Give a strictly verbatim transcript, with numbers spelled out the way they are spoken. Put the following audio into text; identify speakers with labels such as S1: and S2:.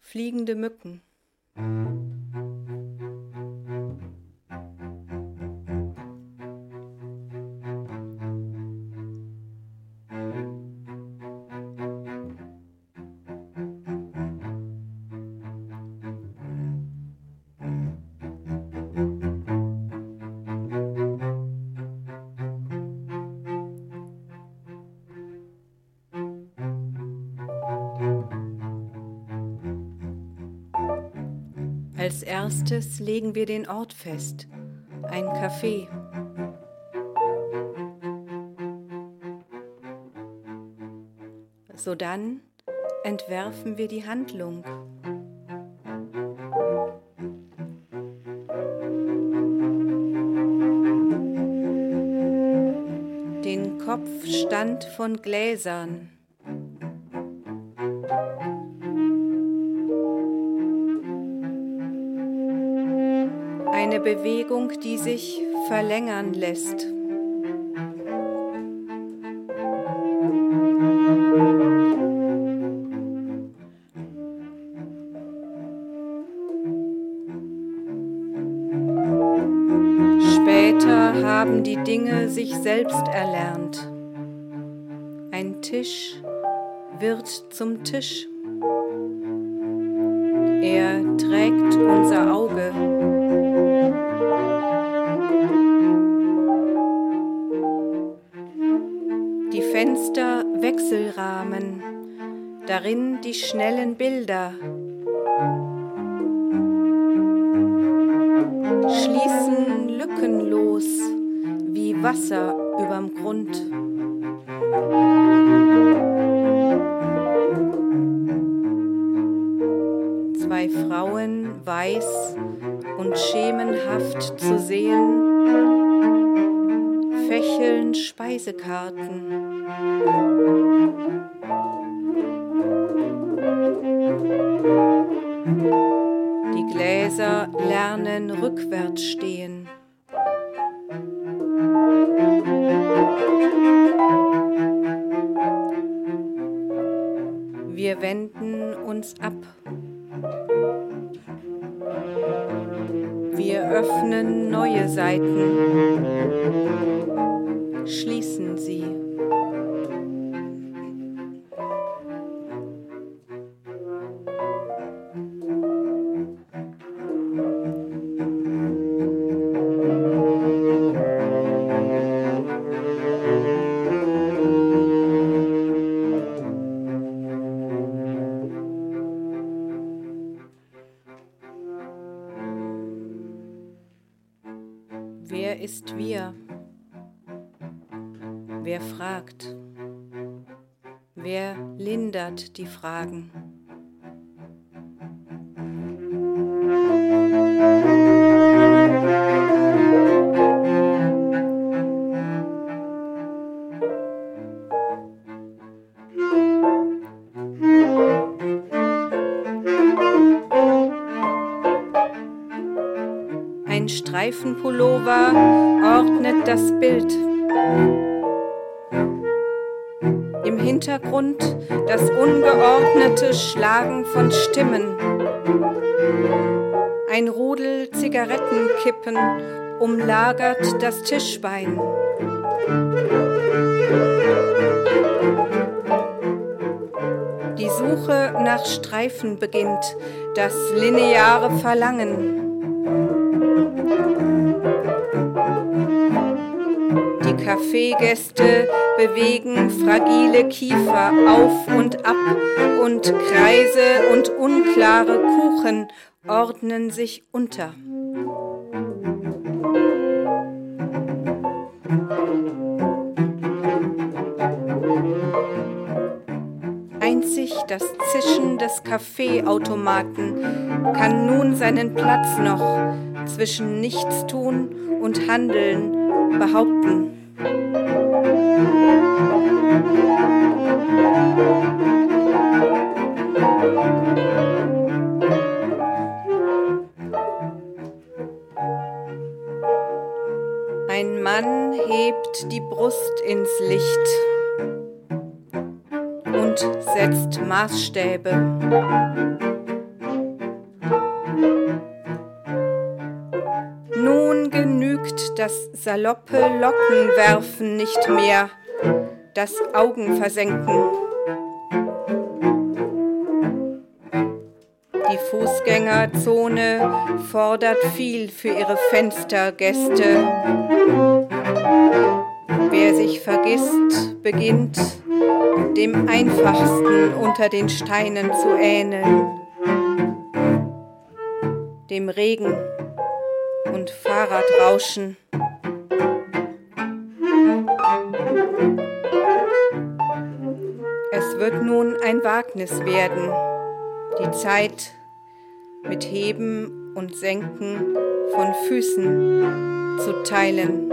S1: Fliegende Mücken. Als erstes legen wir den Ort fest, ein Café. Sodann entwerfen wir die Handlung. Den Kopfstand von Gläsern. Eine Bewegung, die sich verlängern lässt. Später haben die Dinge sich selbst erlernt. Ein Tisch wird zum Tisch. Er trägt unser Auge. Die Fenster Wechselrahmen, darin die schnellen Bilder. Schließen lückenlos wie Wasser überm Grund. Zwei Frauen, weiß und schemenhaft zu sehen, fächeln Speisekarten. Die Gläser lernen rückwärts stehen. Wir wenden uns ab. Wir öffnen neue Seiten. Schließen sie. Wer ist wir? Wer fragt? Wer lindert die Fragen? Ein Streifenpullover ordnet das Bild. Im Hintergrund das ungeordnete Schlagen von Stimmen. Ein Rudel Zigarettenkippen umlagert das Tischbein. Die Suche nach Streifen beginnt, das lineare Verlangen. Die Kaffeegäste bewegen fragile Kiefer auf und ab und Kreise und unklare Kuchen ordnen sich unter. Einzig das Zischen des Kaffeeautomaten kann nun seinen Platz noch zwischen Nichtstun und Handeln behaupten. Ein Mann hebt die Brust ins Licht und setzt Maßstäbe. das saloppe Lockenwerfen nicht mehr, das Augenversenken. Die Fußgängerzone fordert viel für ihre Fenstergäste. Wer sich vergisst, beginnt, dem Einfachsten unter den Steinen zu ähneln, dem Regen und Fahrradrauschen. Es wird nun ein Wagnis werden, die Zeit mit Heben und Senken von Füßen zu teilen.